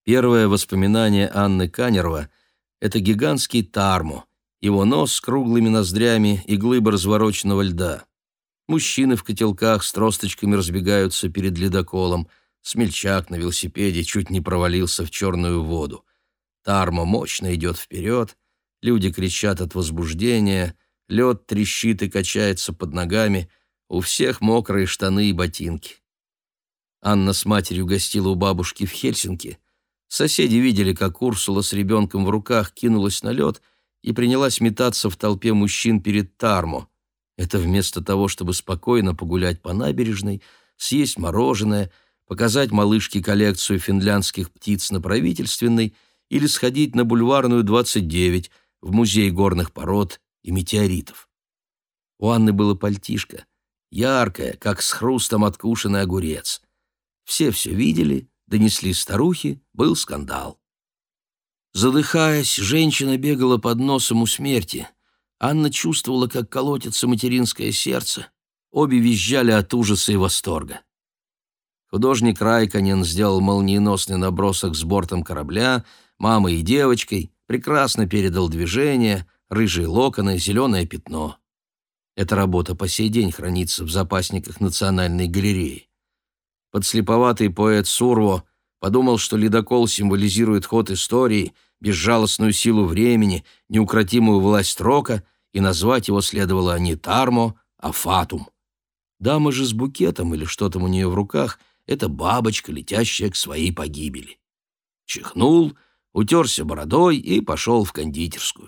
Первое воспоминание Анны Канерва — это гигантский Тармо, его нос с круглыми ноздрями и глыба развороченного льда. Мужчины в котелках с тросточками разбегаются перед ледоколом. Смельчак на велосипеде чуть не провалился в черную воду. Тармо мощно идет вперед, люди кричат от возбуждения, лед трещит и качается под ногами, у всех мокрые штаны и ботинки. Анна с матерью гостила у бабушки в Хельсинки. Соседи видели, как Урсула с ребенком в руках кинулась на лед и принялась метаться в толпе мужчин перед Тармо. Это вместо того, чтобы спокойно погулять по набережной, съесть мороженое, показать малышке коллекцию финляндских птиц на Правительственной или сходить на Бульварную, 29, в музей горных пород и метеоритов. У Анны было пальтишко, яркое, как с хрустом откушенный огурец. Все видели, донесли старухи, был скандал. Задыхаясь, женщина бегала под носом у смерти. Анна чувствовала, как колотится материнское сердце. Обе визжали от ужаса и восторга. Художник Райконен сделал молниеносный набросок с бортом корабля, мамой и девочкой, прекрасно передал движение, рыжие локоны, зеленое пятно. Эта работа по сей день хранится в запасниках Национальной галереи. Подслеповатый поэт Сурво подумал, что ледокол символизирует ход истории, безжалостную силу времени, неукротимую власть рока, и назвать его следовало не Тармо, а Фатум. Дама же с букетом или что там у нее в руках — это бабочка, летящая к своей погибели. Чихнул, утерся бородой и пошел в кондитерскую.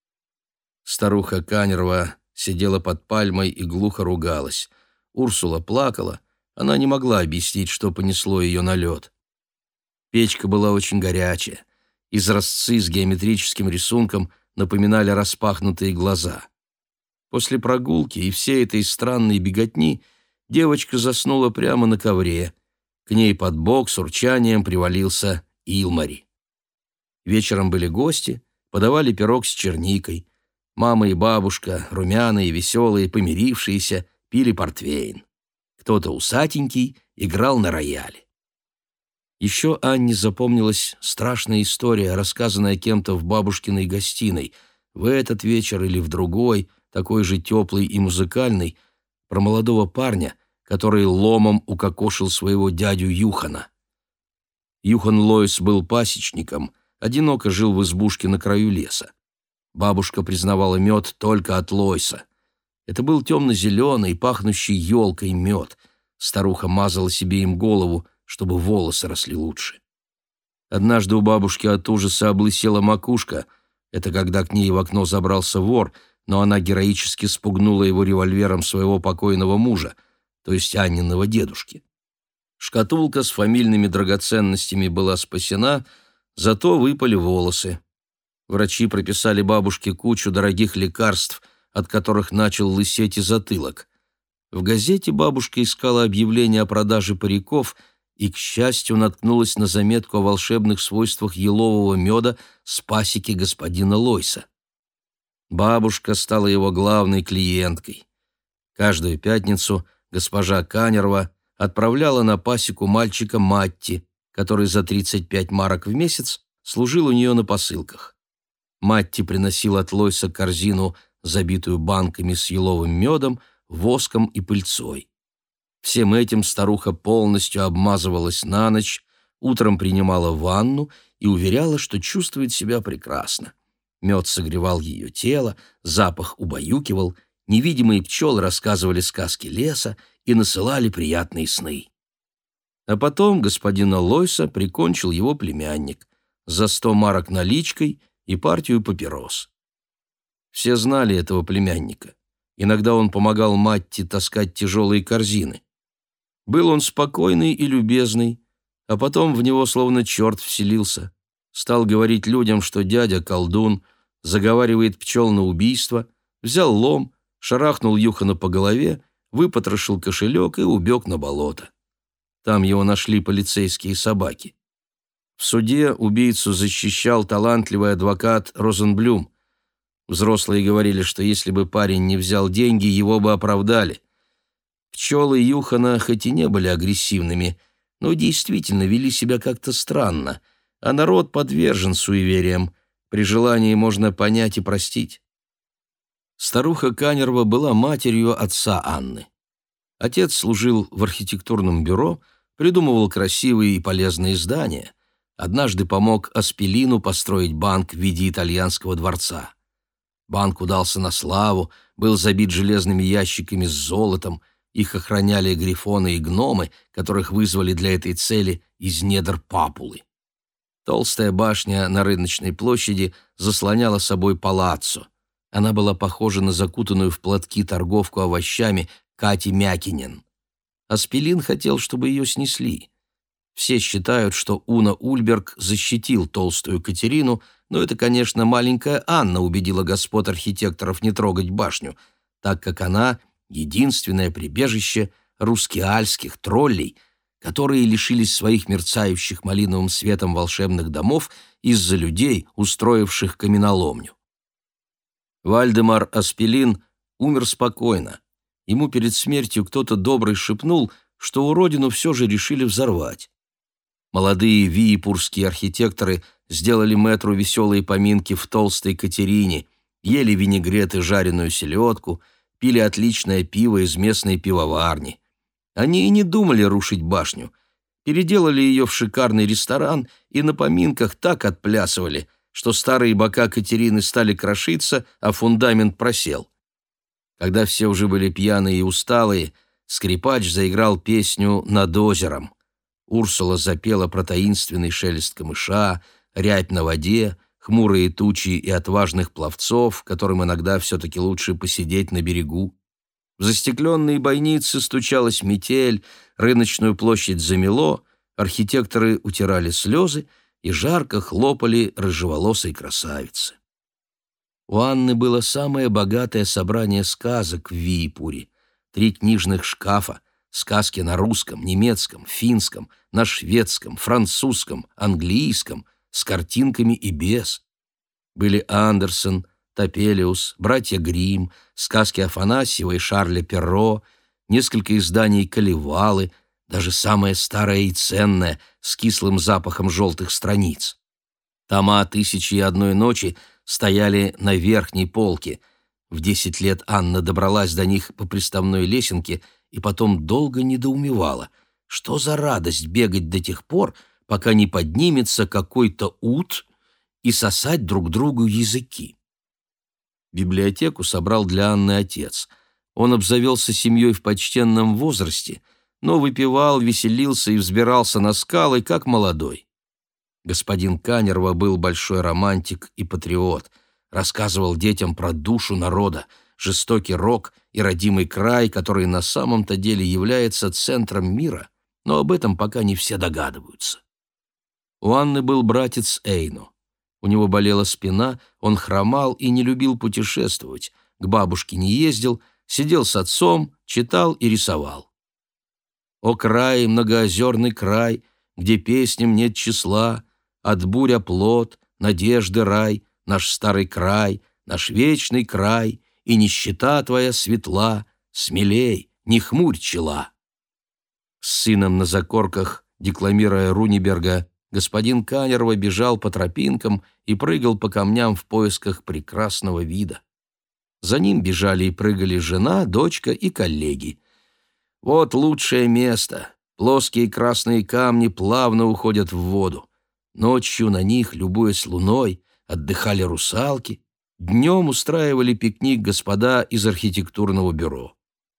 Старуха Канерва сидела под пальмой и глухо ругалась. Урсула плакала, она не могла объяснить, что понесло ее на лед. Печка была очень горячая. Изразцы с геометрическим рисунком напоминали распахнутые глаза. После прогулки и всей этой странной беготни девочка заснула прямо на ковре. К ней под бок с урчанием привалился Илмари. Вечером были гости, подавали пирог с черникой. Мама и бабушка, румяные, веселые, помирившиеся, пили портвейн. Кто-то усатенький играл на рояле. Еще Анне запомнилась страшная история, рассказанная кем-то в бабушкиной гостиной, в этот вечер или в другой, такой же теплый и музыкальный, про молодого парня, который ломом укокошил своего дядю Юхана. Юхан Лойс был пасечником, одиноко жил в избушке на краю леса. Бабушка признавала мед только от Лойса. Это был темно-зеленый, пахнущий елкой мед. Старуха мазала себе им голову, чтобы волосы росли лучше. Однажды у бабушки от ужаса облысела макушка. Это когда к ней в окно забрался вор, но она героически спугнула его револьвером своего покойного мужа, то есть Анниного дедушки. Шкатулка с фамильными драгоценностями была спасена, зато выпали волосы. Врачи прописали бабушке кучу дорогих лекарств, от которых начал лысеть и затылок. В газете бабушка искала объявление о продаже париков и, к счастью, наткнулась на заметку о волшебных свойствах елового меда с пасеки господина Лойса. Бабушка стала его главной клиенткой. Каждую пятницу госпожа Канерва отправляла на пасеку мальчика Матти, который за 35 марок в месяц служил у нее на посылках. Матти приносил от Лойса корзину, забитую банками с еловым медом, воском и пыльцой. Всем этим старуха полностью обмазывалась на ночь, утром принимала ванну и уверяла, что чувствует себя прекрасно. Мед согревал ее тело, запах убаюкивал, невидимые пчелы рассказывали сказки леса и насылали приятные сны. А потом господина Лойса прикончил его племянник за 100 марок наличкой и партию папирос. Все знали этого племянника. Иногда он помогал Матти таскать тяжелые корзины. Был он спокойный и любезный, а потом в него словно черт вселился. Стал говорить людям, что дядя колдун, заговаривает пчел на убийство, взял лом, шарахнул Юхана по голове, выпотрошил кошелек и убег на болото. Там его нашли полицейские собаки. В суде убийцу защищал талантливый адвокат Розенблюм. Взрослые говорили, что если бы парень не взял деньги, его бы оправдали. Пчелы Юхана хоть и не были агрессивными, но действительно вели себя как-то странно. а народ подвержен суевериям. При желании можно понять и простить. Старуха Канерва была матерью отца Анны. Отец служил в архитектурном бюро, придумывал красивые и полезные здания. Однажды помог Аспелину построить банк в виде итальянского дворца. Банк удался на славу, был забит железными ящиками с золотом, их охраняли грифоны и гномы, которых вызвали для этой цели из недр Папулы. Толстая башня на рыночной площади заслоняла собой палаццо. Она была похожа на закутанную в платки торговку овощами Кати Мякинен. Аспелин хотел, чтобы ее снесли. Все считают, что Уно Ульберг защитил толстую Катерину, но это, конечно, маленькая Анна убедила господ архитекторов не трогать башню, так как она — единственное прибежище рускеальских троллей, которые лишились своих мерцающих малиновым светом волшебных домов из-за людей, устроивших каменоломню. Вальдемар Аспелин умер спокойно. Ему перед смертью кто-то добрый шепнул, что уродину все же решили взорвать. Молодые виепурские архитекторы сделали мэтру веселые поминки в толстой Катерине, ели винегрет и жареную селедку, пили отличное пиво из местной пивоварни. Они и не думали рушить башню. Переделали ее в шикарный ресторан и на поминках так отплясывали, что старые бока Катерины стали крошиться, а фундамент просел. Когда все уже были пьяные и усталые, скрипач заиграл песню «Над озером». Урсула запела про таинственный шелест камыша, рябь на воде, хмурые тучи и отважных пловцов, которым иногда все-таки лучше посидеть на берегу. В застекленные бойницы стучалась метель, рыночную площадь замело, архитекторы утирали слезы и жарко хлопали рыжеволосой красавице. У Анны было самое богатое собрание сказок в Виепуре. 3 книжных шкафа, сказки на русском, немецком, финском, на шведском, французском, английском, с картинками и без. Были Андерсен, Топелиус, братья Гримм, сказки Афанасьева и Шарля Перро, несколько изданий Калевалы, даже самое старое и ценное, с кислым запахом желтых страниц. Тома «Тысячи и одной ночи» стояли на верхней полке. В 10 лет Анна добралась до них по приставной лесенке и потом долго недоумевала, что за радость бегать до тех пор, пока не поднимется какой-то ут и сосать друг другу языки. Библиотеку собрал для Анны отец. Он обзавелся семьей в почтенном возрасте, но выпивал, веселился и взбирался на скалы, как молодой. Господин Канерва был большой романтик и патриот, рассказывал детям про душу народа, жестокий рок и родимый край, который на самом-то деле является центром мира, но об этом пока не все догадываются. У Анны был братец Эйно. У него болела спина, он хромал и не любил путешествовать, к бабушке не ездил, сидел с отцом, читал и рисовал. «О край, многоозерный край, где песням нет числа, от бурь оплот, надежды рай, наш старый край, наш вечный край, и нищета твоя светла, смелей, не хмурь чела». С сыном на закорках, декламируя Руниберга, господин Канерва бежал по тропинкам и прыгал по камням в поисках прекрасного вида. За ним бежали и прыгали жена, дочка и коллеги. Вот лучшее место. Плоские красные камни плавно уходят в воду. Ночью на них, любуясь луной, отдыхали русалки. Днем устраивали пикник господа из архитектурного бюро.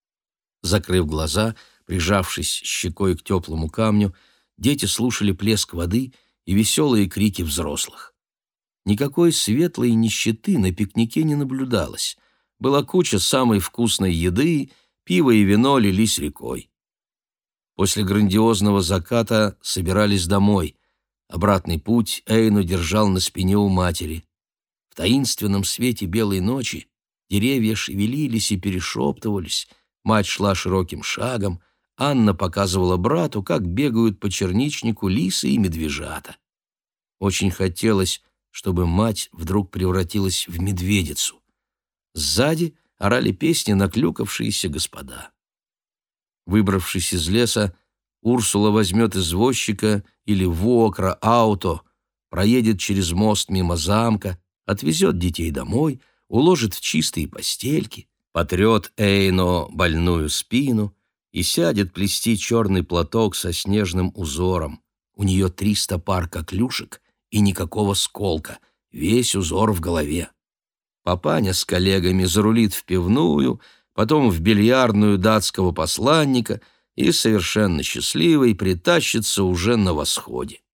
Закрыв глаза, прижавшись щекой к теплому камню, дети слушали плеск воды и веселые крики взрослых. Никакой светлой нищеты на пикнике не наблюдалось. Была куча самой вкусной еды, пиво и вино лились рекой. После грандиозного заката собирались домой. Обратный путь Эйно держал на спине у матери. В таинственном свете белой ночи деревья шевелились и перешептывались, мать шла широким шагом, Анна показывала брату, как бегают по черничнику лисы и медвежата. Очень хотелось, чтобы мать вдруг превратилась в медведицу. Сзади орали песни наклюкавшиеся господа. Выбравшись из леса, Урсула возьмет извозчика или вуокра-ауто, проедет через мост мимо замка, отвезет детей домой, уложит в чистые постельки, потрет Эйно больную спину и сядет плести черный платок со снежным узором. У нее 300 пар коклюшек и никакого сколка, весь узор в голове. Папаня с коллегами зарулит в пивную, потом в бильярдную датского посланника и, совершенно счастливый, притащится уже на восходе.